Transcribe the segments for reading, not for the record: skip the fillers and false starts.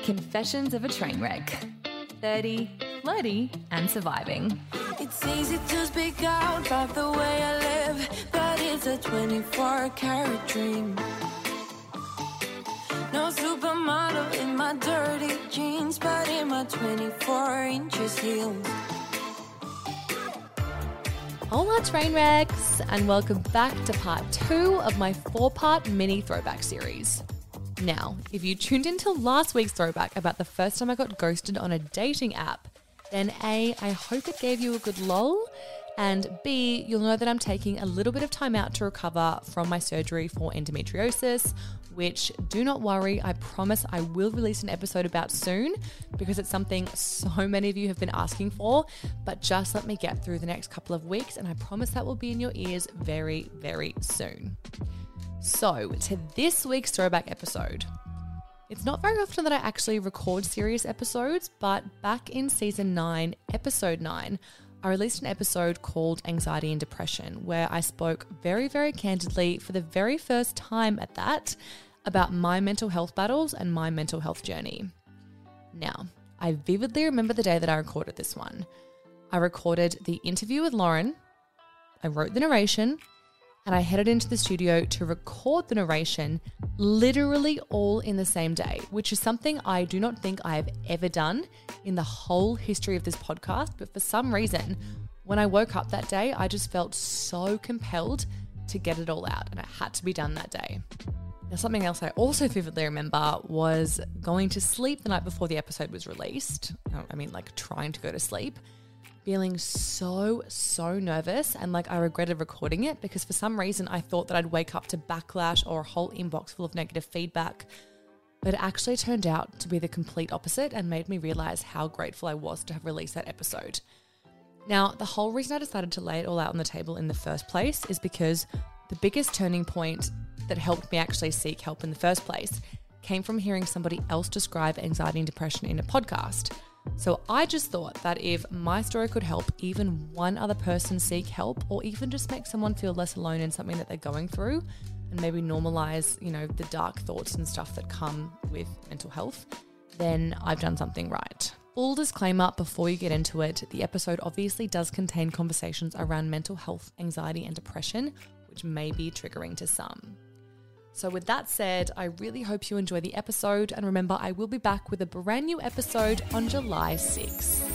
Confessions of a Train Wreck. 30, flirty, and surviving. It's easy to speak out about the way I live, but it's a 24-karat dream. No supermodel in my dirty jeans, but in my 24 inches heels. Hola train wrecks, and welcome back to part 2 of my 4-part mini throwback series. Now, if you tuned into last week's throwback about the first time I got ghosted on a dating app, then A, I hope it gave you a good lol, and B, you'll know that I'm taking a little bit of time out to recover from my surgery for endometriosis, which, do not worry, I promise I will release an episode about soon because it's something so many of you have been asking for, but just let me get through the next couple of weeks and I promise that will be in your ears very, very soon. So, to this week's throwback episode. It's not very often that I actually record serious episodes, but back in season 9, episode 9, I released an episode called Anxiety and Depression, where I spoke very, very candidly for the very first time at that about my mental health battles and my mental health journey. Now, I vividly remember the day that I recorded this one. I recorded the interview with Lauren, I wrote the narration, and I headed into the studio to record the narration literally all in the same day, which is something I do not think I have ever done in the whole history of this podcast. But for some reason, when I woke up that day, I just felt so compelled to get it all out and it had to be done that day. Now, something else I also vividly remember was going to sleep the night before the episode was released. I mean, like trying to go to sleep. Feeling so nervous and like I regretted recording it because for some reason I thought that I'd wake up to backlash or a whole inbox full of negative feedback. But it actually turned out to be the complete opposite and made me realize how grateful I was to have released that episode. Now, the whole reason I decided to lay it all out on the table in the first place is because the biggest turning point that helped me actually seek help in the first place came from hearing somebody else describe anxiety and depression in a podcast. So I just thought that if my story could help even one other person seek help or even just make someone feel less alone in something that they're going through and maybe normalize, the dark thoughts and stuff that come with mental health, then I've done something right. Full disclaimer before you get into it, the episode obviously does contain conversations around mental health, anxiety and depression, which may be triggering to some. So with that said, I really hope you enjoy the episode, and remember I will be back with a brand new episode on July 6th.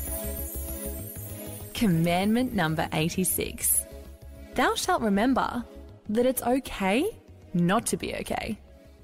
Commandment number 86. Thou shalt remember that it's okay not to be okay.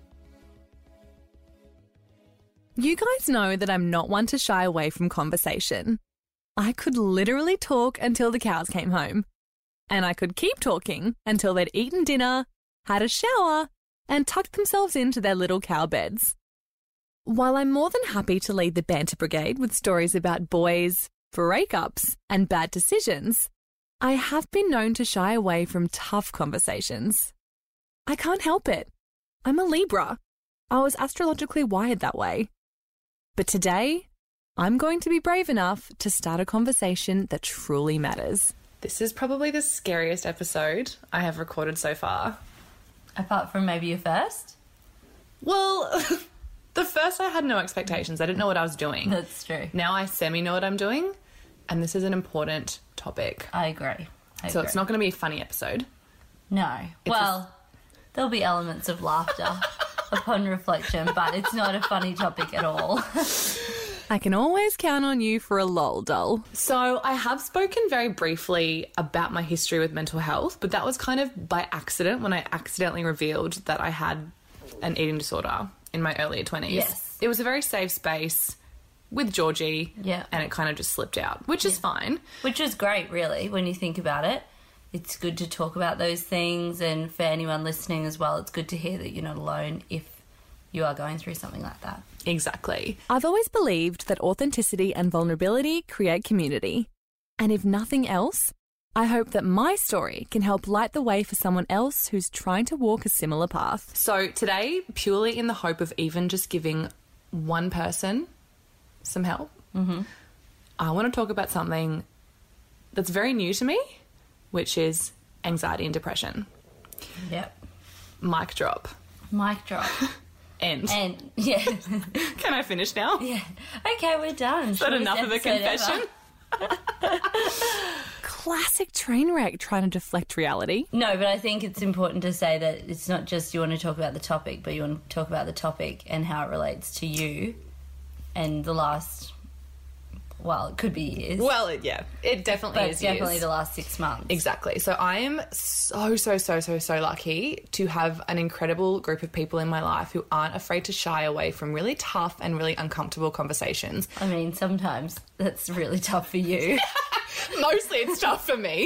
You guys know that I'm not one to shy away from conversation. I could literally talk until the cows came home, and I could keep talking until they'd eaten dinner, had a shower, and tucked themselves into their little cow beds. While I'm more than happy to lead the banter brigade with stories about boys, breakups, and bad decisions, I have been known to shy away from tough conversations. I can't help it. I'm a Libra. I was astrologically wired that way. But today, I'm going to be brave enough to start a conversation that truly matters. This is probably the scariest episode I have recorded so far. Apart from maybe your first? Well, the first I had no expectations. I didn't know what I was doing. That's true. Now I semi-know what I'm doing, and this is an important topic. I agree. It's not going to be a funny episode. No. There'll be elements of laughter upon reflection, but it's not a funny topic at all. I can always count on you for a lol, doll. So I have spoken very briefly about my history with mental health, but that was kind of by accident when I accidentally revealed that I had an eating disorder in my earlier 20s. Yes. It was a very safe space with Georgie, yeah, and it kind of just slipped out, which is fine. Which is great, really, when you think about it. It's good to talk about those things, and for anyone listening as well, it's good to hear that you're not alone if you are going through something like that. Exactly. I've always believed that authenticity and vulnerability create community. And if nothing else, I hope that my story can help light the way for someone else who's trying to walk a similar path. So today, purely in the hope of even just giving one person some help, I want to talk about something that's very new to me, which is anxiety and depression. Yep. Mic drop. Mic drop. End. And yeah. Can I finish now? Yeah. Okay, we're done. Is that enough of a confession? Classic train wreck trying to deflect reality. No, but I think it's important to say that it's not just you want to talk about the topic, but you want to talk about the topic and how it relates to you and the last, well, it could be years. Well, it definitely but is definitely years. the last 6 months. Exactly. So I am so lucky to have an incredible group of people in my life who aren't afraid to shy away from really tough and really uncomfortable conversations. I mean, sometimes that's really tough for you. Mostly it's tough for me.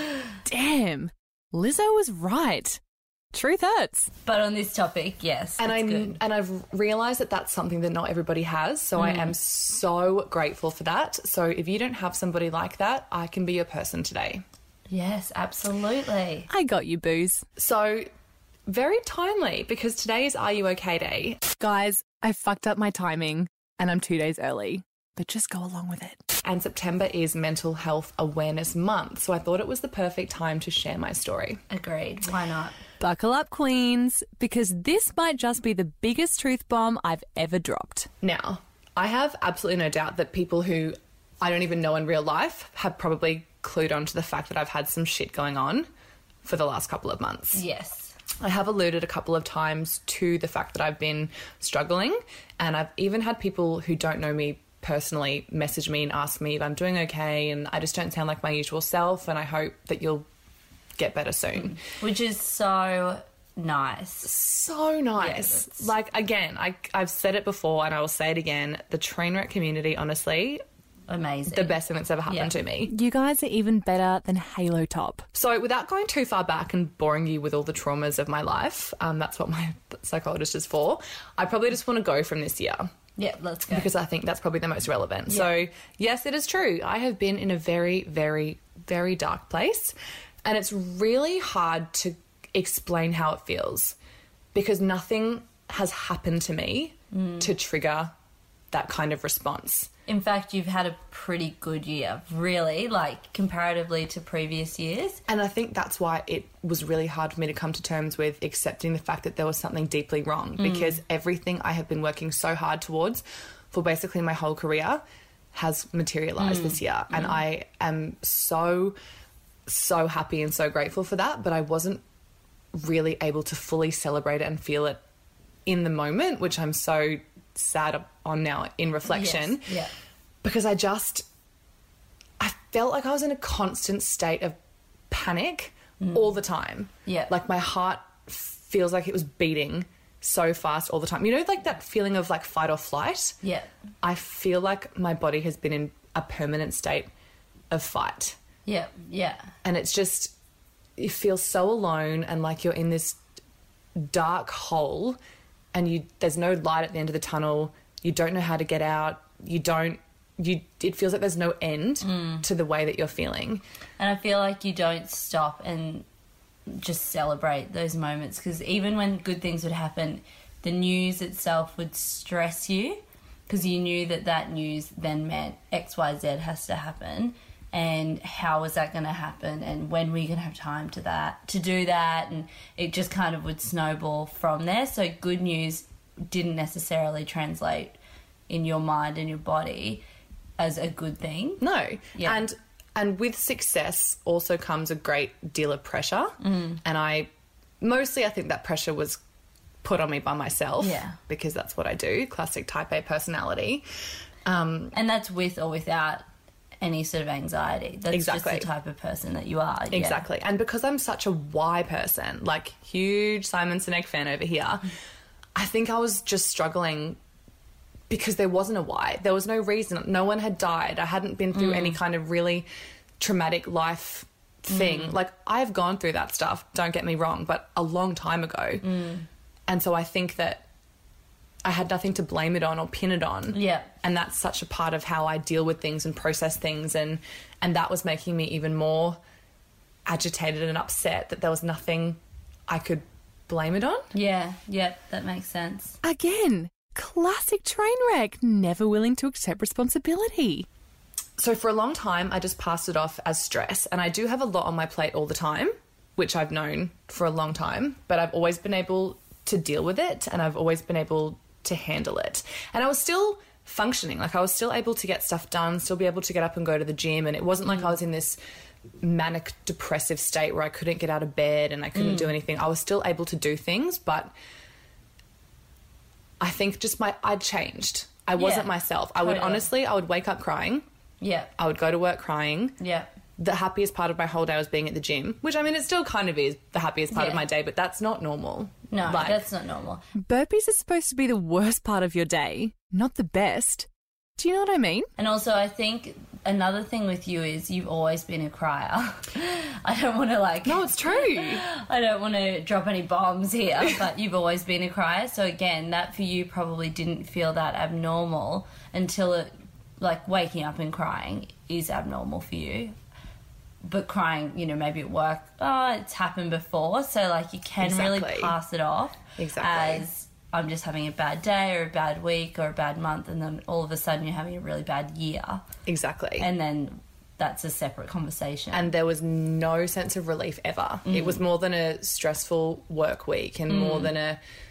Damn, Lizzo was right. Truth hurts. But on this topic, yes, And good. I've realised that that's something that not everybody has. So I am so grateful for that. So if you don't have somebody like that, I can be your person today. Yes, absolutely. I got you, booze. So very timely because today is Are You OK Day. Guys, I fucked up my timing and I'm 2 days early, but just go along with it. And September is Mental Health Awareness Month. So I thought it was the perfect time to share my story. Agreed. Why not? Buckle up, queens, because this might just be the biggest truth bomb I've ever dropped. Now, I have absolutely no doubt that people who I don't even know in real life have probably clued on to the fact that I've had some shit going on for the last couple of months. Yes. I have alluded a couple of times to the fact that I've been struggling, and I've even had people who don't know me personally message me and ask me if I'm doing okay, and I just don't sound like my usual self, and I hope that you'll get better soon. Which is so nice. So nice. Yeah, like, again, I've said it before and I will say it again, the Trainwreck community, honestly, Amazing. the best thing that's ever happened to me. You guys are even better than Halo Top. So without going too far back and boring you with all the traumas of my life, that's what my psychologist is for, I probably just want to go from this year. Yeah, let's go. Because I think that's probably the most relevant. So, yes, it is true. I have been in a very, very, very dark place. And it's really hard to explain how it feels because nothing has happened to me to trigger that kind of response. In fact, you've had a pretty good year, really, like comparatively to previous years. And I think that's why it was really hard for me to come to terms with accepting the fact that there was something deeply wrong because everything I have been working so hard towards for basically my whole career has materialized this year. And I am so happy and so grateful for that, but I wasn't really able to fully celebrate it and feel it in the moment, which I'm so sad on now in reflection. Yes. Yeah. Because I felt like I was in a constant state of panic all the time. Yeah. Like my heart feels like it was beating so fast all the time. You know, like that feeling of like fight or flight? Yeah. I feel like my body has been in a permanent state of fight. Yeah. Yeah. And it's just, you feel so alone and like you're in this dark hole and there's no light at the end of the tunnel. You don't know how to get out. It feels like there's no end to the way that you're feeling. And I feel like you don't stop and just celebrate those moments because even when good things would happen, the news itself would stress you because you knew that news then meant XYZ has to happen. And how was that going to happen? And when were you going to have time to do that? And it just kind of would snowball from there. So good news didn't necessarily translate in your mind and your body as a good thing. No. Yeah. And with success also comes a great deal of pressure. And I think that pressure was put on me by myself. Yeah. Because that's what I do. Classic type A personality. And that's with or without any sort of anxiety. That's Exactly. just the type of person that you are. Yeah. Exactly. And because I'm such a why person, like huge Simon Sinek fan over here, I think I was just struggling because there wasn't a why. There was no reason. No one had died. I hadn't been through any kind of really traumatic life thing. Like, I've gone through that stuff, don't get me wrong, but a long time ago. And so I think that I had nothing to blame it on or pin it on. Yeah. And that's such a part of how I deal with things and process things. And that was making me even more agitated and upset that there was nothing I could blame it on. Yeah. Yep. That makes sense. Again, classic train wreck, never willing to accept responsibility. So for a long time, I just passed it off as stress. And I do have a lot on my plate all the time, which I've known for a long time. But I've always been able to deal with it, and I've always been able to handle it. And I was still functioning. Like, I was still able to get stuff done, still be able to get up and go to the gym, and it wasn't like I was in this manic depressive state where I couldn't get out of bed and I couldn't do anything. I was still able to do things, but I think just I'd changed. I wasn't myself. I would wake up crying. Yeah. I would go to work crying. Yeah. The happiest part of my whole day was being at the gym, which, I mean, it still kind of is the happiest part of my day, but that's not normal. No, that's not normal. Burpees are supposed to be the worst part of your day, not the best. Do you know what I mean? And also, I think another thing with you is you've always been a crier. I don't want to No, it's true. I don't want to drop any bombs here, but you've always been a crier. So again, that for you probably didn't feel that abnormal until it, waking up and crying is abnormal for you. But crying, maybe at work, it's happened before. So, you can really pass it off as I'm just having a bad day or a bad week or a bad month, and then all of a sudden you're having a really bad year. Exactly. And then that's a separate conversation. And there was no sense of relief ever. It was more than a stressful work week and more than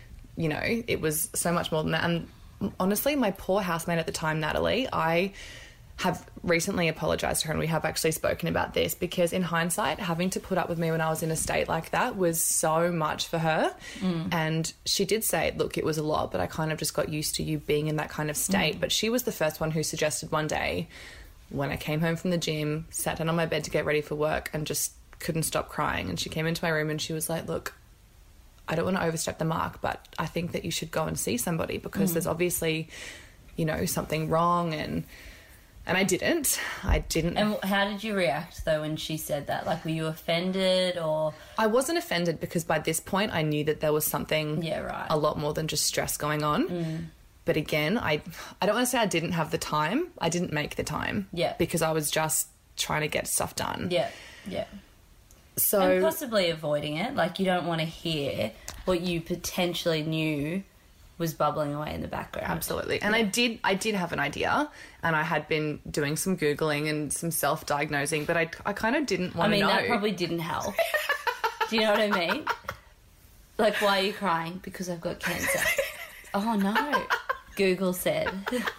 it was so much more than that. And honestly, my poor housemate at the time, Natalie, I have recently apologised to her, and we have actually spoken about this, because in hindsight, having to put up with me when I was in a state like that was so much for her. And she did say, look, it was a lot, but I kind of just got used to you being in that kind of state. But she was the first one who suggested one day, when I came home from the gym, sat down on my bed to get ready for work and just couldn't stop crying. And she came into my room and she was like, look, I don't want to overstep the mark, but I think that you should go and see somebody, because there's obviously, something wrong. And I didn't. And how did you react, though, when she said that? Were you offended or...? I wasn't offended, because by this point I knew that there was something a lot more than just stress going on. But again, I don't want to say I didn't have the time. I didn't make the time. Yeah. Because I was just trying to get stuff done. Yeah, yeah. So... And possibly avoiding it. You don't want to hear what you potentially knew was bubbling away in the background. Absolutely. And I did have an idea, and I had been doing some Googling and some self-diagnosing, but I kind of didn't want to know. That probably didn't help. Do you know what I mean? Why are you crying? Because I've got cancer. Oh, no. Google said.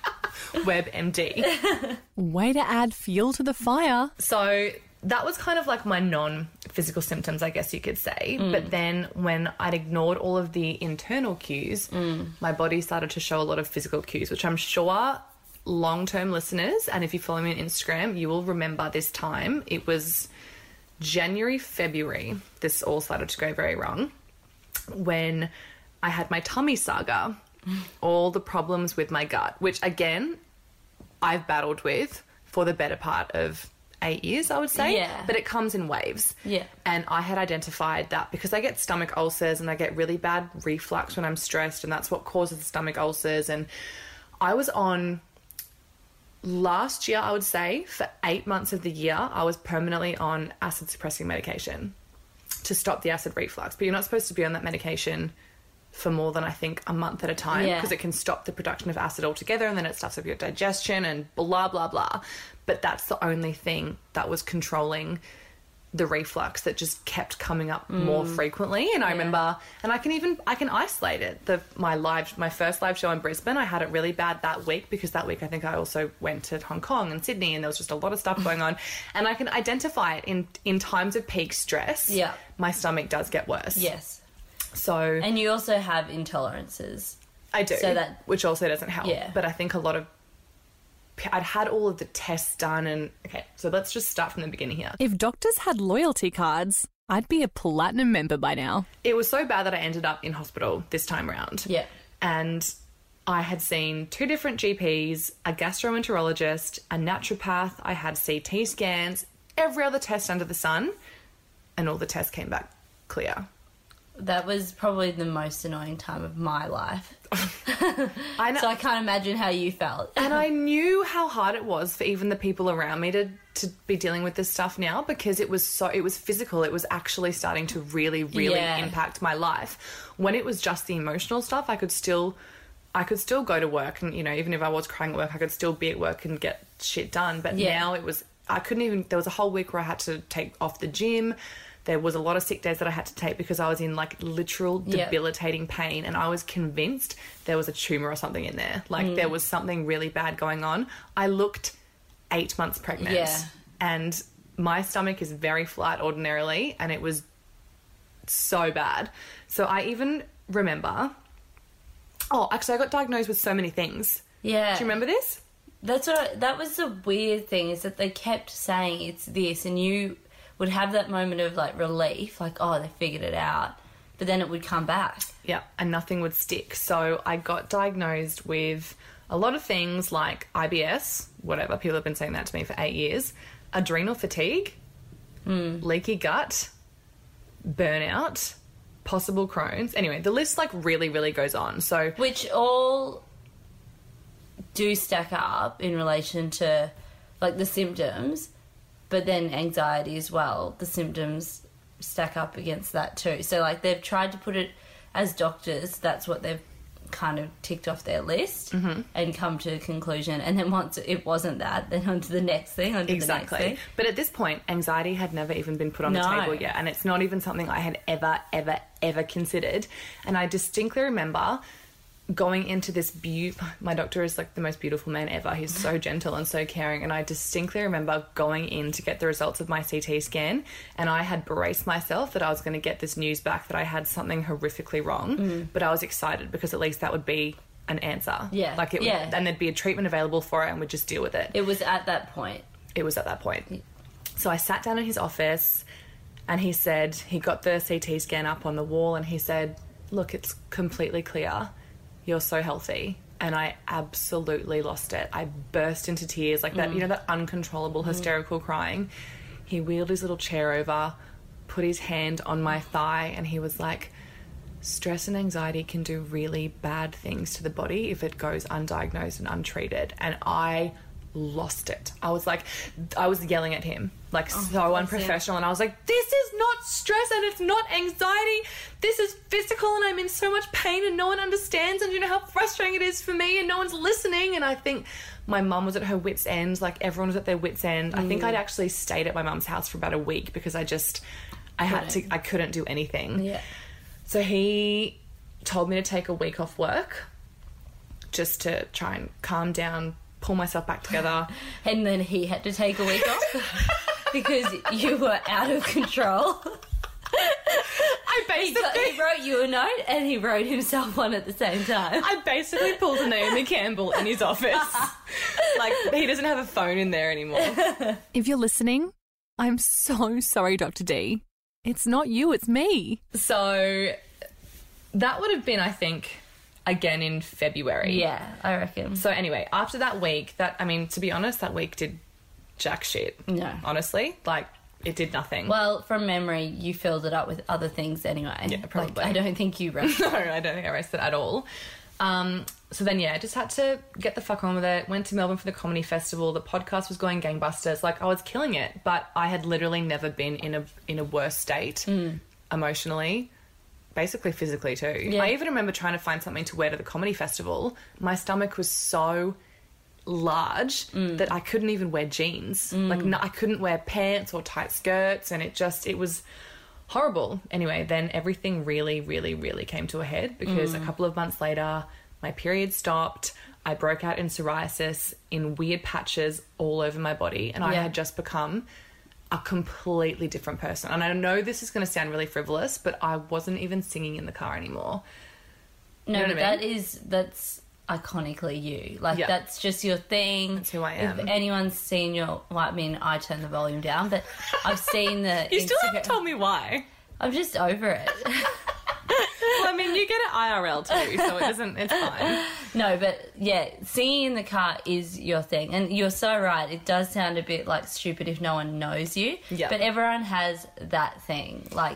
WebMD. Way to add fuel to the fire. So that was kind of my non-physical symptoms, I guess you could say. But then when I'd ignored all of the internal cues, my body started to show a lot of physical cues, which I'm sure long-term listeners, and if you follow me on Instagram, you will remember this time. It was January, February. This all started to go very wrong when I had my tummy saga, all the problems with my gut, which, again, I've battled with for the better part of 8 years, I would say. Yeah. But it comes in waves. Yeah. And I had identified that because I get stomach ulcers and I get really bad reflux when I'm stressed, and that's what causes the stomach ulcers. And I was on, last year, I would say, for 8 months of the year, I was permanently on acid suppressing medication to stop the acid reflux. But you're not supposed to be on that medication for more than, I think, a month at a time, because it can stop the production of acid altogether, and then it stuffs up your digestion and blah, blah, blah. But that's the only thing that was controlling the reflux that just kept coming up more frequently. And I remember, and I can isolate it. My first live show in Brisbane, I had it really bad that week, because that week I think I also went to Hong Kong and Sydney, and there was just a lot of stuff going on. And I can identify it in times of peak stress. Yeah. My stomach does get worse. Yes. So... And you also have intolerances. I do, so that, which also doesn't help. Yeah. But I think I'd had all of the tests done, and okay, so let's just start from the beginning here. If doctors had loyalty cards, I'd be a platinum member by now. It was so bad that I ended up in hospital this time around. Yeah. And I had seen 2 different GPs, a gastroenterologist, a naturopath. I had CT scans, every other test under the sun, and all the tests came back clear. That was probably the most annoying time of my life. I know. So I can't imagine how you felt. And I knew how hard it was for even the people around me to be dealing with this stuff now, because it was physical. It was actually starting to really, really impact my life. When it was just the emotional stuff, I could still go to work, and, even if I was crying at work, I could still be at work and get shit done. But now I couldn't even, there was a whole week where I had to take off the gym. There was a lot of sick days that I had to take because I was in like literal debilitating pain, and I was convinced there was a tumor or something in there. Like there was something really bad going on. I looked 8 months pregnant, and my stomach is very flat ordinarily, and it was so bad. So I even remember, actually I got diagnosed with so many things. Yeah. Do you remember this? That was the weird thing, is that they kept saying it's this, and you would have that moment of like relief, like, oh, they figured it out, but then it would come back. Yeah, and nothing would stick. So I got diagnosed with a lot of things like IBS, whatever, people have been saying that to me for 8 years, adrenal fatigue, leaky gut, burnout, possible Crohn's. Anyway, the list like really, really goes on. So Which all do stack up in relation to like the symptoms, but then anxiety as well. The symptoms stack up against that too. So like they've tried to put it as doctors, that's what they've kind of ticked off their list and come to a conclusion. And then once it wasn't that, then on to the next thing, on to the next thing. But at this point, anxiety had never even been put on the table yet, and it's not even something I had ever considered. And I distinctly remember going into this my doctor is like the most beautiful man ever. He's so gentle and so caring, and I distinctly remember going in to get the results of my CT scan, and I had braced myself that I was going to get this news back that I had something horrifically wrong, but I was excited because at least that would be an answer. Yeah. Like it would, and there'd be a treatment available for it, and we'd just deal with it. It was at that point. So I sat down in his office, and he said, he got the CT scan up on the wall, and he said, look, it's completely clear. You're so healthy. And I absolutely lost it. I burst into tears, like that, you know, that uncontrollable hysterical crying. He wheeled his little chair over, put his hand on my thigh, and he was like, stress and anxiety can do really bad things to the body if it goes undiagnosed and untreated. And I lost it. I was yelling at him, like so unprofessional, and I was like, this is not stress and it's not anxiety, this is physical, and I'm in so much pain and no one understands, and you know how frustrating it is for me, and no one's listening. And I think my mum was at her wit's end, like everyone was at their wit's end. I think I'd actually stayed at my mum's house for about a week because I couldn't do anything. So he told me to take a week off work just to try and calm down, pull myself back together. And then he had to take a week off because you were out of control. He wrote you a note and he wrote himself one at the same time. I basically pulled a Naomi Campbell in his office. Like, he doesn't have a phone in there anymore. If you're listening, I'm so sorry, Dr. D. It's not you, it's me. So that would have been, I think, again in February. Yeah, I reckon. So anyway, after that week, to be honest, that week did jack shit. No. Honestly, like, it did nothing. Well, from memory, you filled it up with other things anyway. Yeah, probably. Like, I don't think you rested. No, I don't think I rested at all. So then, I just had to get the fuck on with it. Went to Melbourne for the comedy festival. The podcast was going gangbusters. Like, I was killing it, but I had literally never been in a worse state emotionally, basically physically too. Yeah. I even remember trying to find something to wear to the comedy festival. My stomach was so large that I couldn't even wear jeans. Like, I couldn't wear pants or tight skirts, and it was horrible. Anyway, then everything really, really, really came to a head because a couple of months later, my period stopped. I broke out in psoriasis in weird patches all over my body, and I had just become a completely different person. And I know this is going to sound really frivolous, but I wasn't even singing in the car anymore. No, you know what I mean? that's iconically you. Like, that's just your thing. That's who I am. If anyone's seen your... Well, I mean, I turned the volume down, but I've seen the You still haven't told me why. I'm just over it. Well, I mean, you get it IRL too, so it's fine. No, but yeah, singing in the car is your thing. And you're so right. It does sound a bit like stupid if no one knows you. Yeah. But everyone has that thing. Like,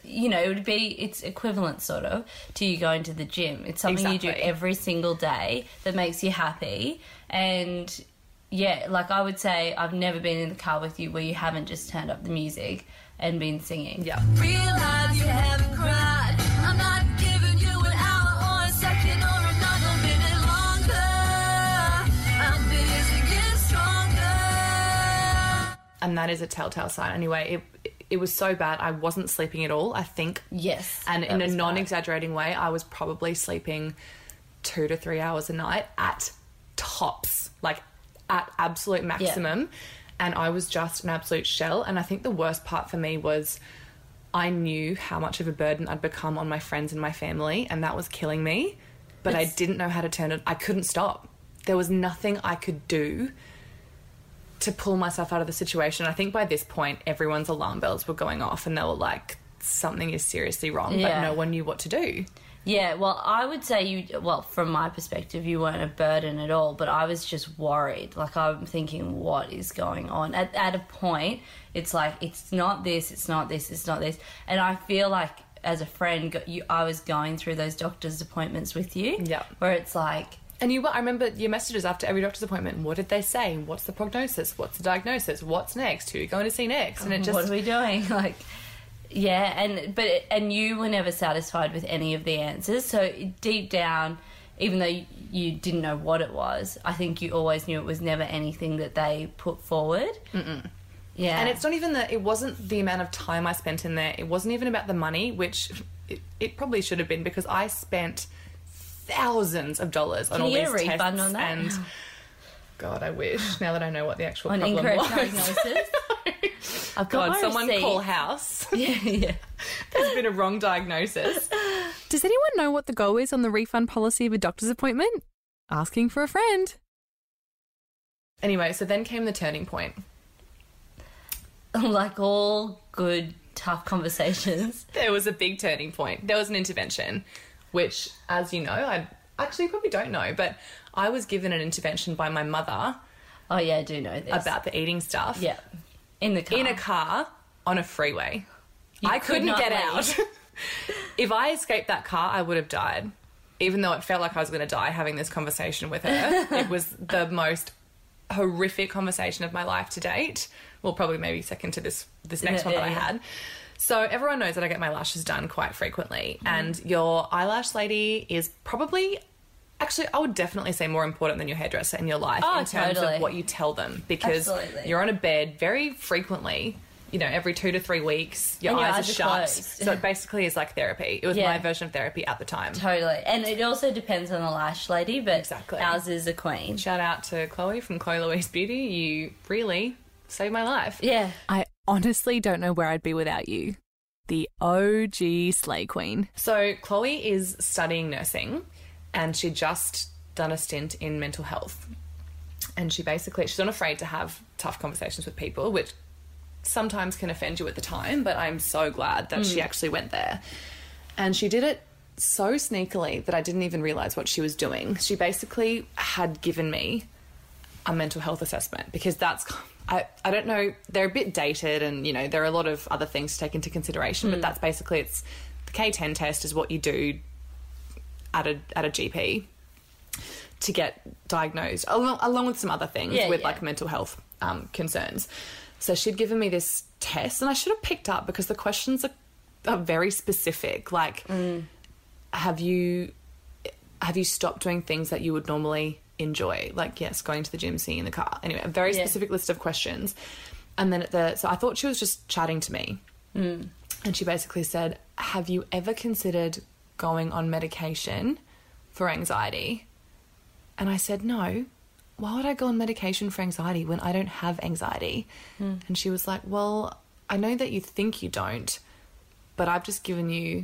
it's equivalent sort of to you going to the gym. It's something you do every single day that makes you happy. And yeah, like I would say I've never been in the car with you where you haven't just turned up the music and been singing. Yeah. Realize you haven't cried. I'm not giving you an hour or a second or another minute longer. I'm busy getting stronger. And that is a telltale sign. Anyway, it was so bad. I wasn't sleeping at all, I think. Yes. And that in a was bad. non-exaggerating way, I was probably sleeping 2 to 3 hours a night at tops, like at absolute maximum. And I was just an absolute shell. And I think the worst part for me was I knew how much of a burden I'd become on my friends and my family, and that was killing me. But I didn't know how to turn it. I couldn't stop. There was nothing I could do to pull myself out of the situation. I think by this point, everyone's alarm bells were going off and they were like, something is seriously wrong, but no one knew what to do. Yeah, well, I would say from my perspective, you weren't a burden at all, but I was just worried. Like, I'm thinking, what is going on? At a point, it's like, it's not this, it's not this, it's not this. And I feel like, as a friend, I was going through those doctor's appointments with you. Yeah. Where it's like... And I remember your messages after every doctor's appointment. What did they say? What's the prognosis? What's the diagnosis? What's next? Who are you going to see next? And it just... What are we doing? Like... Yeah, and you were never satisfied with any of the answers. So deep down, even though you didn't know what it was, I think you always knew it was never anything that they put forward. Mm-mm. Yeah, and it's not even that. It wasn't the amount of time I spent in there. It wasn't even about the money, which it probably should have been, because I spent thousands of dollars on all these tests. Can you get a refund on that? And God, I wish. Now that I know what the actual problem was. Incorrect diagnosis. I've got God, someone receipt. call house. Yeah. There's been a wrong diagnosis. Does anyone know what the goal is on the refund policy of a doctor's appointment? Asking for a friend. Anyway, so then came the turning point. Like all good, tough conversations. There was a big turning point. There was an intervention, which, as you know, I actually probably don't know, but I was given an intervention by my mother. Oh, yeah, I do know this. About the eating stuff. Yeah. In the car. In a car on a freeway. You I couldn't could not get leave. out. If I escaped that car, I would have died. Even though it felt like I was going to die having this conversation with her. It was the most horrific conversation of my life to date. Well, probably maybe second to this next one that I had. So everyone knows that I get my lashes done quite frequently. And your eyelash lady is probably... Actually, I would definitely say more important than your hairdresser in your life in terms of what you tell them, because you're on a bed very frequently, you know, every 2 to 3 weeks, your eyes are shut. Closed. So it basically is like therapy. It was my version of therapy at the time. Totally. And it also depends on the lash lady, but Exactly. ours is a queen. Shout out to Chloe from Chloe Louise Beauty. You really saved my life. Yeah. I honestly don't know where I'd be without you. The OG Slay Queen. So Chloe is studying nursing, and she'd just done a stint in mental health. And she's not afraid to have tough conversations with people, which sometimes can offend you at the time, but I'm so glad that she actually went there. And she did it so sneakily that I didn't even realise what she was doing. She basically had given me a mental health assessment, because I don't know, they're a bit dated, and, you know, there are a lot of other things to take into consideration, but that's basically, it's the K10 test is what you do at a GP to get diagnosed, along with some other things like mental health concerns. So she'd given me this test, and I should have picked up, because the questions are very specific. Like, have you stopped doing things that you would normally enjoy? Like, yes, going to the gym, sitting in the car. Anyway, a very specific list of questions. And then so I thought she was just chatting to me. And she basically said, have you ever considered going on medication for anxiety? And I said, no. Why would I go on medication for anxiety when I don't have anxiety? And she was like, well, I know that you think you don't, but I've just given you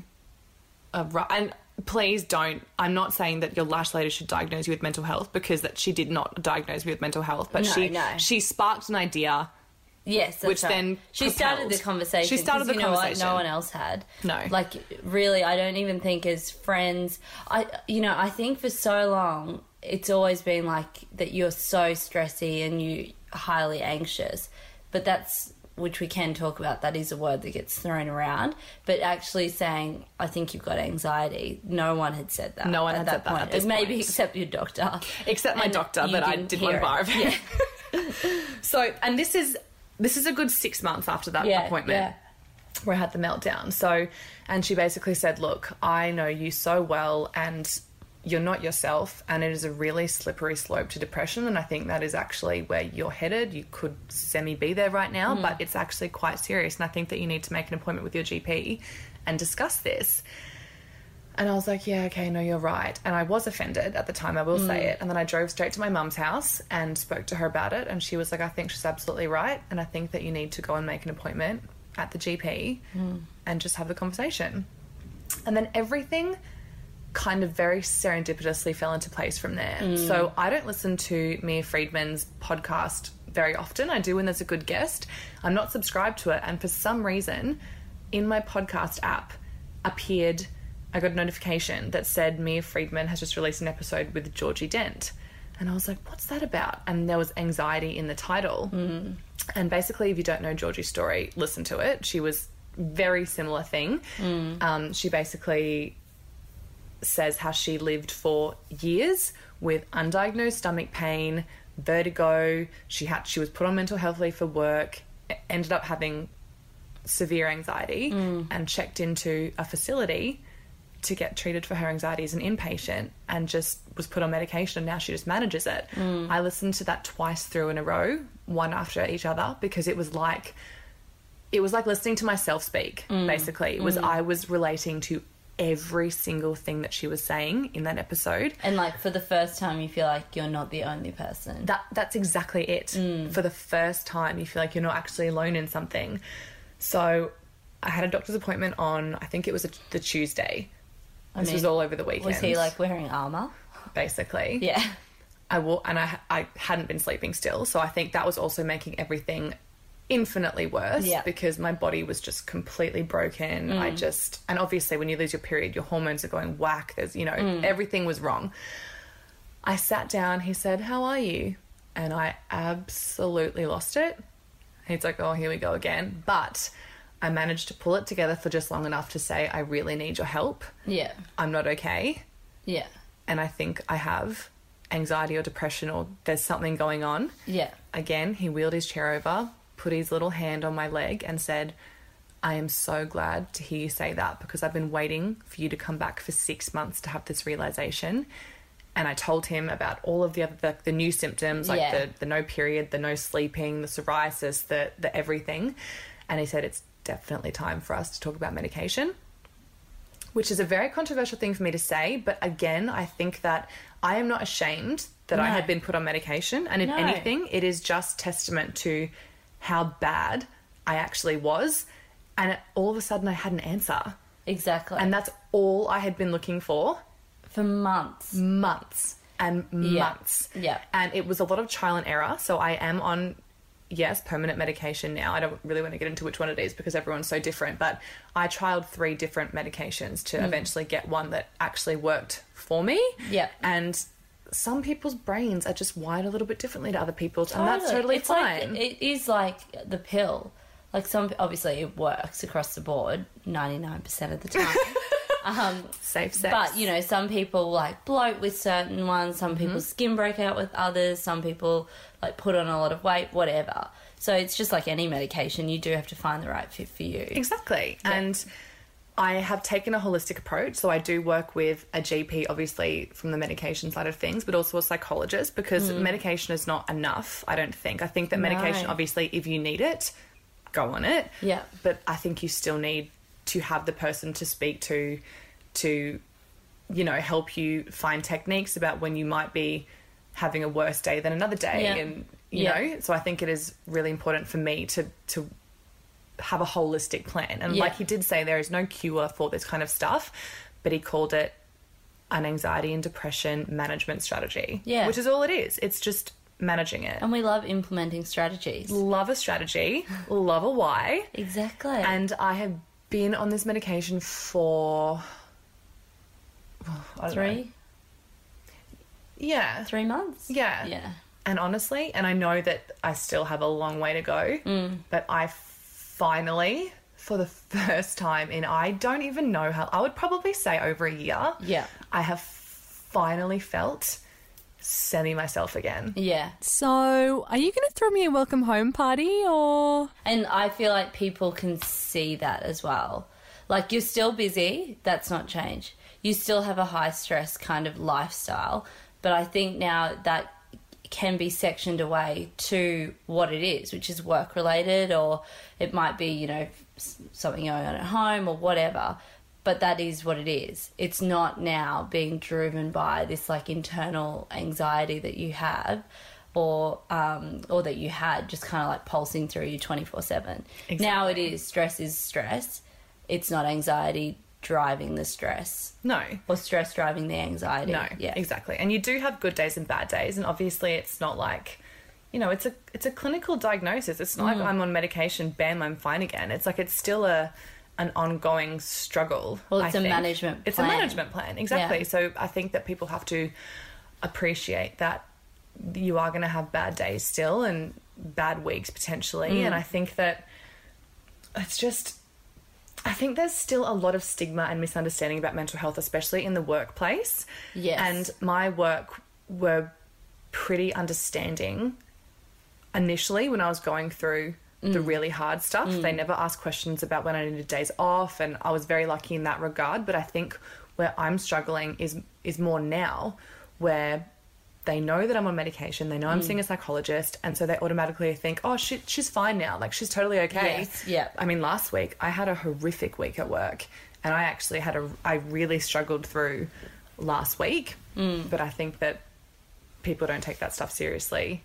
and please don't, I'm not saying that your lash lady should diagnose you with mental health, because that she did not diagnose me with mental health, but she sparked an idea. Yes, that's which right. then she started the conversation. She started the conversation. No one else had. No. Like, really, I don't even think as friends. I think for so long it's always been like that you're so stressy and you highly anxious, but that's, which we can talk about, that is a word that gets thrown around. But actually saying, I think you've got anxiety, no one had said that. No one had said that at this maybe point. Except your doctor. Except my doctor, but I did one bar of it. Yeah. So, and this is a good 6 months after that appointment where I had the meltdown. So, and she basically said, look, I know you so well, and you're not yourself, and it is a really slippery slope to depression, and I think that is actually where you're headed. You could be there right now, but it's actually quite serious, and I think that you need to make an appointment with your GP and discuss this. And I was like, yeah, okay, no, you're right. And I was offended at the time, I will say it. And then I drove straight to my mum's house and spoke to her about it, and she was like, I think she's absolutely right, and I think that you need to go and make an appointment at the GP and just have the conversation. And then everything kind of very serendipitously fell into place from there. So I don't listen to Mia Friedman's podcast very often. I do when there's a good guest. I'm not subscribed to it, and for some reason in my podcast app appeared, I got a notification that said Mia Friedman has just released an episode with Georgie Dent. And I was like, what's that about? And there was anxiety in the title. And basically, if you don't know Georgie's story, listen to it. She was very similar thing. She basically says how she lived for years with undiagnosed stomach pain, vertigo. She was put on mental health leave for work, ended up having severe anxiety, and checked into a facility to get treated for her anxiety as an inpatient, and just was put on medication, and now she just manages it. I listened to that twice through in a row, one after each other, because it was like listening to myself speak, basically. It was I was relating to every single thing that she was saying in that episode. And like for the first time you feel like you're not the only person. That's exactly it. For the first time you feel like you're not actually alone in something. So I had a doctor's appointment on, I think it was the Tuesday. This was all over the weekend. Was he like wearing armour? Basically. Yeah. I hadn't been sleeping still, so I think that was also making everything infinitely worse, because my body was just completely broken. And obviously when you lose your period, your hormones are going whack. There's, everything was wrong. I sat down, he said, how are you? And I absolutely lost it. He's like, oh, here we go again. But I managed to pull it together for just long enough to say, I really need your help. Yeah. I'm not okay. Yeah. And I think I have anxiety or depression, or there's something going on. Yeah. Again, he wheeled his chair over, put his little hand on my leg and said, I am so glad to hear you say that, because I've been waiting for you to come back for 6 months to have this realization. And I told him about all of the other, the new symptoms, like the no period, the no sleeping, the psoriasis, the everything. And he said, it's definitely time for us to talk about medication, which is a very controversial thing for me to say. But again, I think that I am not ashamed that I had been put on medication. And if anything, it is just testament to how bad I actually was. And all of a sudden I had an answer. Exactly. And that's all I had been looking for. For months. Months and months. Yeah. And it was a lot of trial and error. So I am on, permanent medication now. I don't really want to get into which one it is because everyone's so different. But I trialed 3 different medications to eventually get one that actually worked for me. Yeah. And some people's brains are just wired a little bit differently to other people's. And that's totally it's fine. Like, it is like the pill. Like obviously it works across the board 99% of the time. Safe sex. But, some people like bloat with certain ones, some people's skin break out with others, some people like put on a lot of weight, whatever. So it's just like any medication, you do have to find the right fit for you. Exactly. Yeah. And I have taken a holistic approach. So I do work with a GP, obviously, from the medication side of things, but also a psychologist, because medication is not enough, I don't think. I think that medication, obviously, if you need it, go on it. Yeah. But I think you still need to have the person to speak to help you find techniques about when you might be having a worse day than another day. Yeah. And, you know, so I think it is really important for me to have a holistic plan. And like he did say, there is no cure for this kind of stuff, but he called it an anxiety and depression management strategy. Yeah. Which is all it is. It's just managing it. And we love implementing strategies. Love a strategy, love a why. Exactly. And I have been on this medication for 3? Yeah. 3 months? Yeah. Yeah. And honestly, and I know that I still have a long way to go, but I finally, for the first time in I don't even know how, I would probably say over a year, I have finally felt semi-myself again. Yeah. So, are you going to throw me a welcome home party, or...? And I feel like people can see that as well. Like, you're still busy. That's not changed. you still have a high stress kind of lifestyle. But I think now that can be sectioned away to what it is, which is work related, or it might be, you know, something going on at home or whatever. But that is what it is. It's not now being driven by this like internal anxiety that you have, or that you had, just kind of like pulsing through you 24/7. Now it is stress. It's not anxiety driving the stress. No. Or stress driving the anxiety. No, Yeah. exactly. And you do have good days and bad days, and obviously it's not like, you know, it's a clinical diagnosis. It's not like I'm on medication, bam, I'm fine again. It's like it's still an ongoing struggle. Well, it's I a think. management plan. It's a management plan, exactly. Yeah. So I think that people have to appreciate that you are going to have bad days still and bad weeks potentially. And I think that it's just, I think there's still a lot of stigma and misunderstanding about mental health, especially in the workplace. Yes. And my work were pretty understanding initially when I was going through the really hard stuff. They never asked questions about when I needed days off, and I was very lucky in that regard. But I think where I'm struggling is more now, where they know that I'm on medication, they know I'm seeing a psychologist, and so they automatically think, oh, she's fine now, like she's totally okay. Yes, yeah. I mean, last week I had a horrific week at work, and I actually I really struggled through last week, but I think that people don't take that stuff seriously.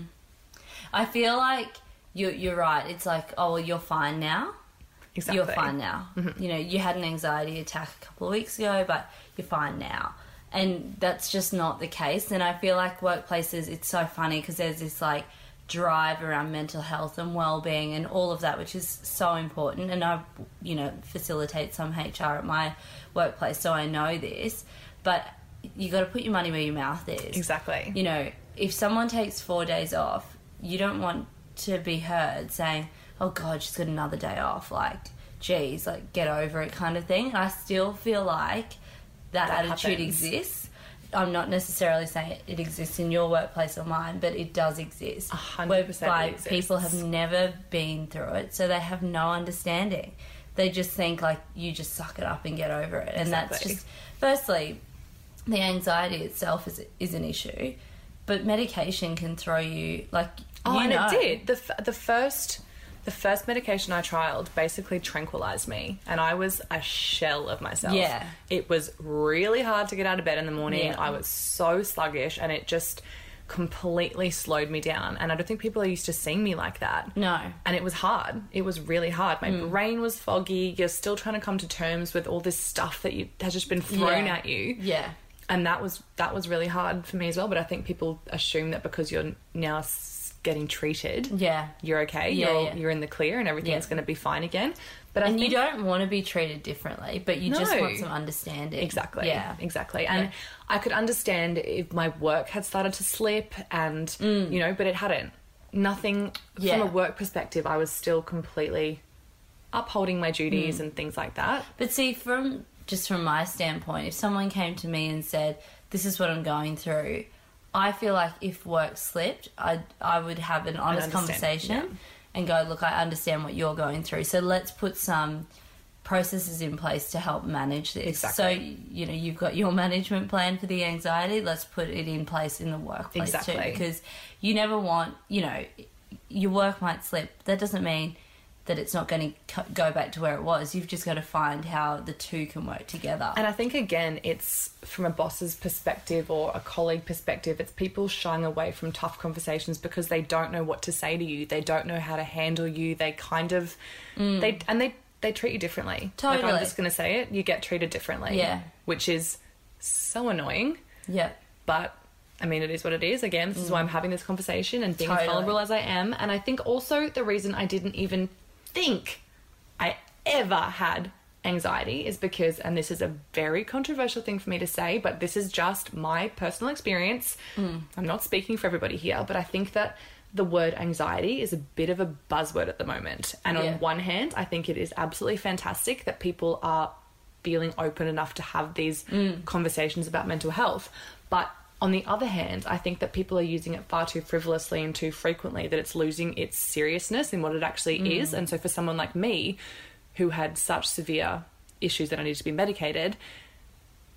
I feel like you're right. It's like, oh, well, you're fine now. Exactly. You're fine now. You know, you had an anxiety attack a couple of weeks ago, but you're fine now. And that's just not the case. And I feel like workplaces, it's so funny because there's this like drive around mental health and well-being and all of that, which is so important. And I, you know, facilitate some HR at my workplace, so I know this. But you got to put your money where your mouth is. Exactly. You know, if someone takes 4 days off, you don't want to be heard saying, oh God, she's got another day off. Like, geez, like get over it kind of thing. And I still feel like that attitude happens. exists. I'm not necessarily saying it exists in your workplace or mine, but it does exist. 100% Whereby it exists. people have never been through it, so they have no understanding. They just think like you just suck it up and get over it. And that's Exactly. just, firstly, the anxiety itself is an issue, but medication can throw you like, Oh, you and know. it did. The first medication I trialed basically tranquilized me, and I was a shell of myself. Yeah. It was really hard to get out of bed in the morning. Yeah. I was so sluggish, and it just completely slowed me down. And I don't think people are used to seeing me like that. No. And it was hard. It was really hard. My brain was foggy. You're still trying to come to terms with all this stuff that has just been thrown Yeah. at you. Yeah. And that was really hard for me as well. But I think people assume that because you're now getting treated, Yeah. you're okay. Yeah, You're in the clear, and everything's Yeah. going to be fine again. But I And think you don't want to be treated differently, but you just No. want some understanding. exactly, Yeah. exactly. And I could understand if my work had started to slip, and you know, but it hadn't. Nothing Yeah. from a work perspective. I was still completely upholding my duties and things like that. But see, from my standpoint, if someone came to me and said, "This is what I'm going through," I feel like if work slipped, I would have an honest understand, conversation and go, "Look, I understand what you're going through. So let's put some processes in place to help manage this." Exactly. So you know, you've got your management plan for the anxiety. Let's put it in place in the workplace too, Exactly. because you never want, you know, your work might slip. That doesn't mean that it's not going to go back to where it was. You've just got to find how the two can work together. And I think, again, it's from a boss's perspective or a colleague perspective, it's people shying away from tough conversations because they don't know what to say to you. They don't know how to handle you. They kind of... They treat you differently. Like, Totally. I'm just going to say it. You get treated differently. Yeah. Which is so annoying. Yeah. But, I mean, it is what it is. Again, this is why I'm having this conversation and being Totally. as vulnerable as I am. And I think also the reason I didn't even think I ever had anxiety is because, and this is a very controversial thing for me to say, but this is just my personal experience. I'm not speaking for everybody here, but I think that the word anxiety is a bit of a buzzword at the moment. And Yeah. on one hand, I think it is absolutely fantastic that people are feeling open enough to have these conversations about mental health. But on the other hand, I think that people are using it far too frivolously and too frequently, that it's losing its seriousness in what it actually is. And so for someone like me, who had such severe issues that I needed to be medicated,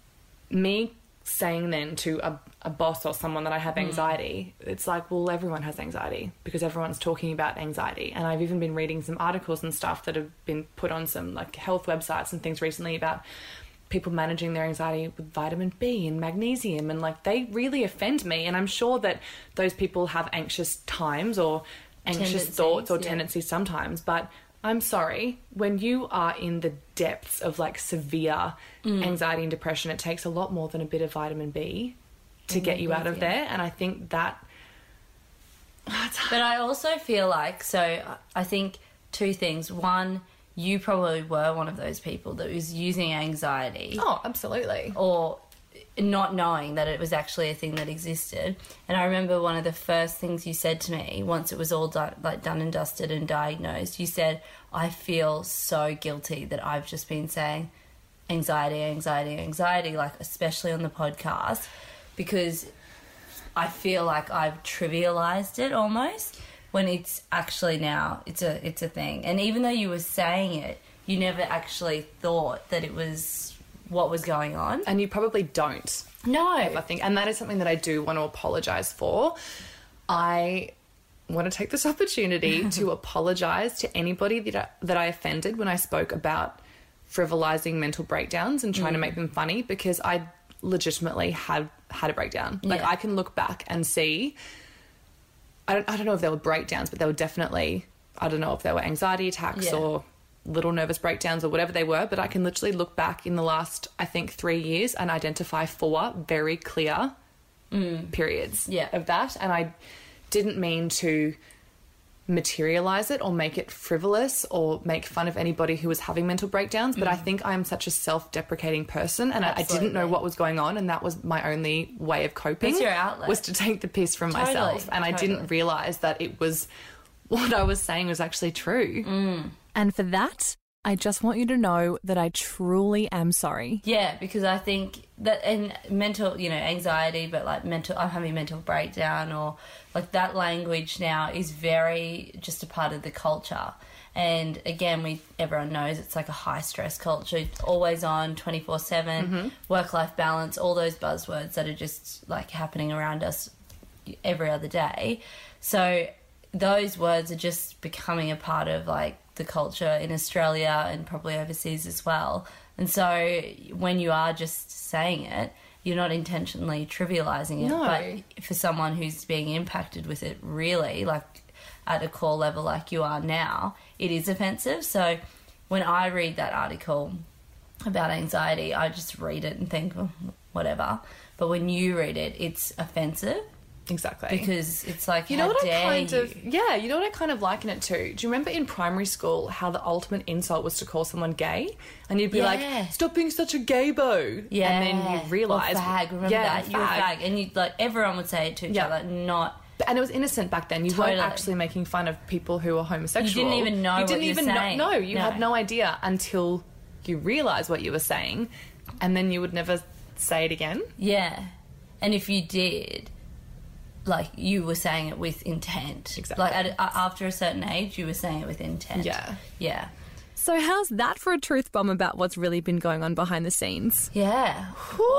me saying then to a boss or someone that I have anxiety, it's like, well, everyone has anxiety because everyone's talking about anxiety. And I've even been reading some articles and stuff that have been put on some like health websites and things recently about people managing their anxiety with vitamin B and magnesium, and like they really offend me. And I'm sure that those people have anxious times or anxious thoughts or tendencies sometimes, but I'm sorry, when you are in the depths of like severe anxiety and depression, it takes a lot more than a bit of vitamin B to get you out of there. And I think that... But I also feel like, so I think two things. One, you probably were one of those people that was using anxiety. Oh, absolutely. Or not knowing that it was actually a thing that existed. And I remember one of the first things you said to me once it was all done and dusted and diagnosed, you said, I feel so guilty that I've just been saying anxiety, anxiety, anxiety, like especially on the podcast, because I feel like I've trivialized it almost, when it's actually now it's a thing. And even though you were saying it, you never actually thought that it was what was going on. And you probably don't. No. I think, and that is something that I do want to apologise for. I want to take this opportunity to apologise to anybody that I offended when I spoke about frivolizing mental breakdowns and trying to make them funny, because I legitimately had a breakdown. Like, I can look back and see, I don't know if they were breakdowns, but they were definitely, I don't know if they were anxiety attacks or little nervous breakdowns or whatever they were, but I can literally look back in the last, I think, 3 years and identify 4 very clear periods of that. And I didn't mean to materialize it or make it frivolous or make fun of anybody who was having mental breakdowns, but I think I'm such a self-deprecating person, and I didn't know what was going on, and that was my only way of coping. That's your outlet. Was to take the piss from myself, and I didn't realize that it was what I was saying was actually true. And for that, I just want you to know that I truly am sorry. Yeah, because I think that in mental, anxiety, but like I'm having a mental breakdown, or like that language now is very just a part of the culture. And again, everyone knows it's like a high stress culture, always on, 24/7, work-life balance, all those buzzwords that are just like happening around us every other day. So those words are just becoming a part of like the culture in Australia and probably overseas as well. And so when you are just saying it, you're not intentionally trivializing it. No. But for someone who's being impacted with it really, like at a core level like you are now, it is offensive. So when I read that article about anxiety, I just read it and think, oh, whatever. But when you read it, it's offensive. Exactly. Because it's like, you know how what dare you know what I kind of liken it to? Do you remember in primary school how the ultimate insult was to call someone gay? And you'd be like, stop being such a gay-bo. Yeah. And then you realise... Or fag, remember that? You're a fag. And you like everyone would say it to each other, not... And it was innocent back then. You weren't actually making fun of people who were homosexual. You didn't even know what you were saying. No, you had no idea until you realised what you were saying, and then you would never say it again. Yeah. And if you did... like you were saying it with intent. Exactly. Like after a certain age, you were saying it with intent. Yeah. Yeah. So how's that for a truth bomb about what's really been going on behind the scenes? Yeah.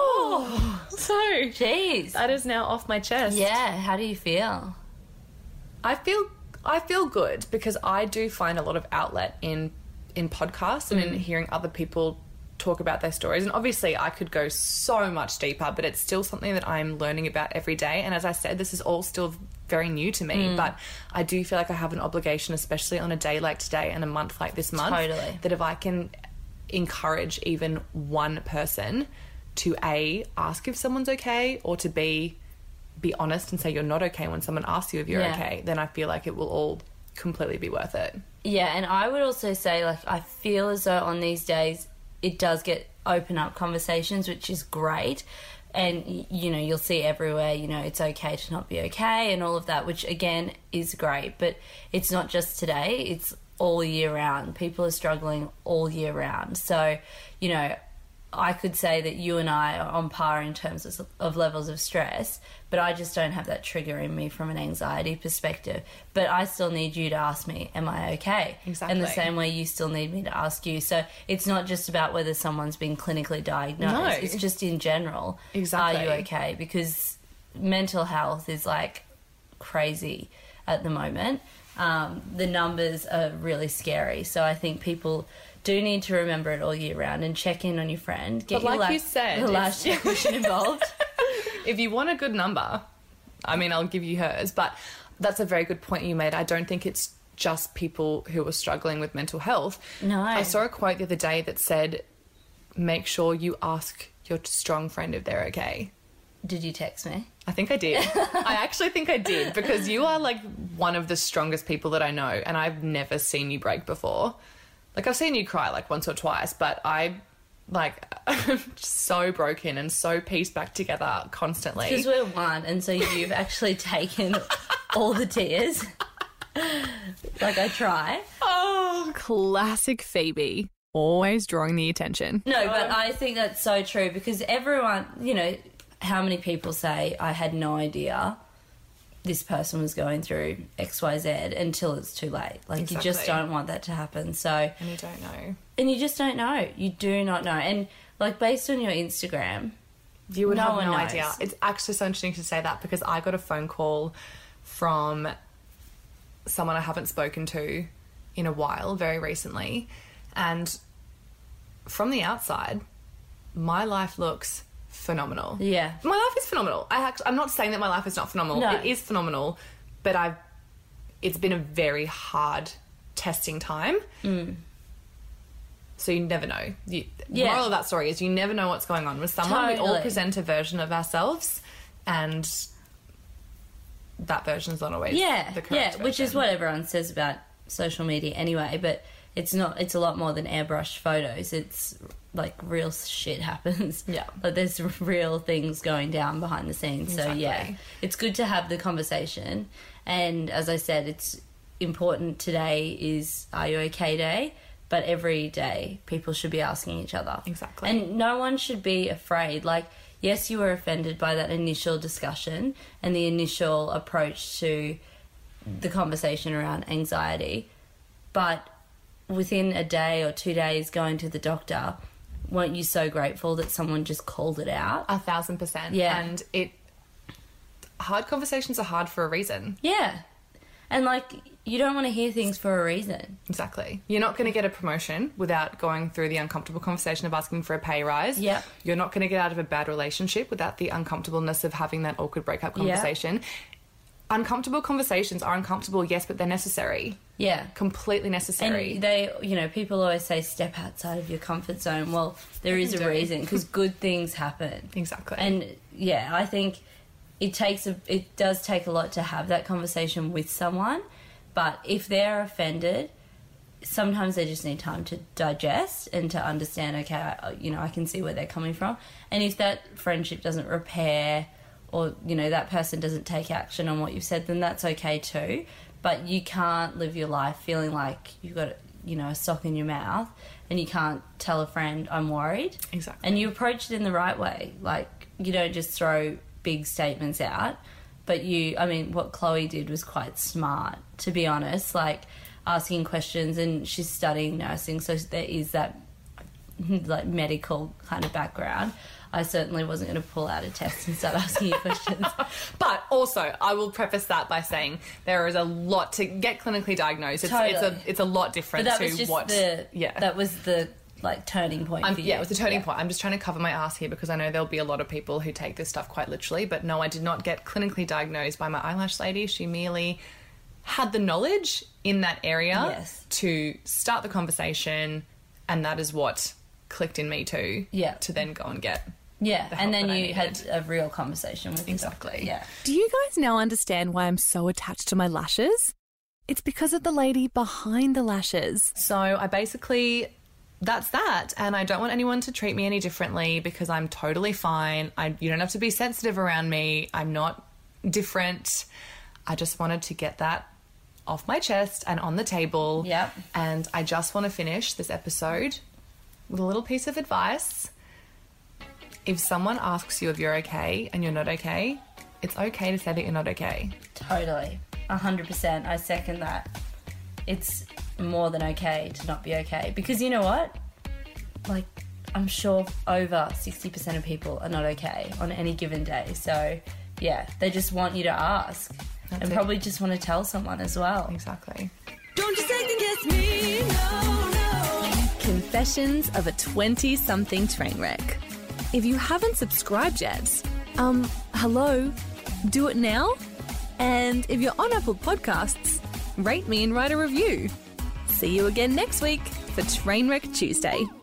So, Jeez. that is now off my chest. Yeah. How do you feel? I feel good, because I do find a lot of outlet in podcasts and in hearing other people talk about their stories. And obviously I could go so much deeper, but it's still something that I'm learning about every day. And as I said, this is all still very new to me, but I do feel like I have an obligation, especially on a day like today and a month like this month, that if I can encourage even one person to A, ask if someone's okay, or to be honest and say you're not okay when someone asks you if you're okay, then I feel like it will all completely be worth it. Yeah. And I would also say, like, I feel as though on these days it does open up conversations, which is great. And, you'll see everywhere, it's okay to not be okay and all of that, which, again, is great. But it's not just today. It's all year round. People are struggling all year round. So, I could say that you and I are on par in terms of levels of stress, but I just don't have that trigger in me from an anxiety perspective. But I still need you to ask me, am I okay? Exactly. In the same way you still need me to ask you. So it's not just about whether someone's been clinically diagnosed. No. It's just in general. Exactly. Are you okay? Because mental health is like crazy at the moment. The numbers are really scary. So I think people do need to remember it all year round and check in on your friend. Get But your like you said, the lash technician involved. if you want a good number, I mean, I'll give you hers. But that's a very good point you made. I don't think it's just people who are struggling with mental health. No. I saw a quote the other day that said, make sure you ask your strong friend if they're okay. Did you text me? I think I did. I actually think I did, because you are like one of the strongest people that I know, and I've never seen you break before. Like, I've seen you cry like once or twice, but I'm so broken and so pieced back together constantly. Because we're one, and so you've actually taken all the tears. Like, I try. Oh, classic Phoebe. Always drawing the attention. No, but I think that's so true, because everyone, you know, how many people say, I had no idea this person was going through XYZ until it's too late. Like, you just Exactly. don't want that to happen. So, And you don't know. and you just don't know. You do not know. And, like, based on your Instagram, You would No have one no knows. idea. It's actually so interesting to say that, because I got a phone call from someone I haven't spoken to in a while, very recently. And from the outside, my life looks phenomenal. yeah. My life is phenomenal. I'm not saying that my life is not phenomenal. No. It is phenomenal, but it's been a very hard testing time. So you never know. The moral of that story is you never know what's going on with someone. We all Totally. present a version of ourselves, and that version's not always the correct version. which is what everyone says about social media anyway, but it's not. It's a lot more than airbrushed photos. It's like real shit happens. Yeah. Like, there's real things going down behind the scenes. So yeah, Exactly. it's good to have the conversation. And as I said, it's important. Today is Are You Okay Day, but every day people should be asking each other. Exactly. And no one should be afraid. Like, yes, you were offended by that initial discussion and the initial approach to the conversation around anxiety, but within a day or 2 days going to the doctor, weren't you so grateful that someone just called it out? 1,000%. Yeah. And hard conversations are hard for a reason. Yeah. And, like, you don't want to hear things for a reason. Exactly. You're not going to get a promotion without going through the uncomfortable conversation of asking for a pay rise. Yep. You're not going to get out of a bad relationship without the uncomfortableness of having that awkward breakup conversation. Uncomfortable conversations are uncomfortable, yes, but they're necessary. Yeah. Completely necessary. And they, you know, people always say step outside of your comfort zone. Well, there is a do. reason, because good things happen. Exactly. And yeah, I think it does take a lot to have that conversation with someone. But if they're offended, sometimes they just need time to digest and to understand, okay, I can see where they're coming from. And if that friendship doesn't repair, or, you know, that person doesn't take action on what you've said, then that's okay too. But you can't live your life feeling like you've got, you know, a sock in your mouth and you can't tell a friend, I'm worried. Exactly. And you approach it in the right way. Like, you don't just throw big statements out. But what Chloe did was quite smart, to be honest, like asking questions, and she's studying nursing, so there is that like medical kind of background. I certainly wasn't going to pull out a test and start asking you questions. But also, I will preface that by saying there is a lot to get clinically diagnosed. It's a lot different But that to was just what. that was the like turning point for you. Yeah, it was a turning point. I'm just trying to cover my ass here, because I know there'll be a lot of people who take this stuff quite literally. But no, I did not get clinically diagnosed by my eyelash lady. She merely had the knowledge in that area Yes. to start the conversation, and that is what clicked in me too. Yeah. To then go and get. Yeah, the help and then that I you had needed. a real conversation with the Exactly. doctor. Yeah. Do you guys now understand why I'm so attached to my lashes? It's because of the lady behind the lashes. So I basically, that's that. And I don't want anyone to treat me any differently, because I'm totally fine. You don't have to be sensitive around me. I'm not different. I just wanted to get that off my chest and on the table. Yep. And I just want to finish this episode with a little piece of advice. if someone asks you if you're okay and you're not okay, it's okay to say that you're not okay. Totally. 100%. I second that. It's more than okay to not be okay. Because you know what? Like, I'm sure over 60% of people are not okay on any given day. So, yeah, they just want you to ask. That's and it. probably just want to tell someone as well. Exactly. Don't you second guess me, no, no. Confessions of a 20-something train wreck. If you haven't subscribed yet, hello, do it now. And if you're on Apple Podcasts, rate me and write a review. See you again next week for Trainwreck Tuesday.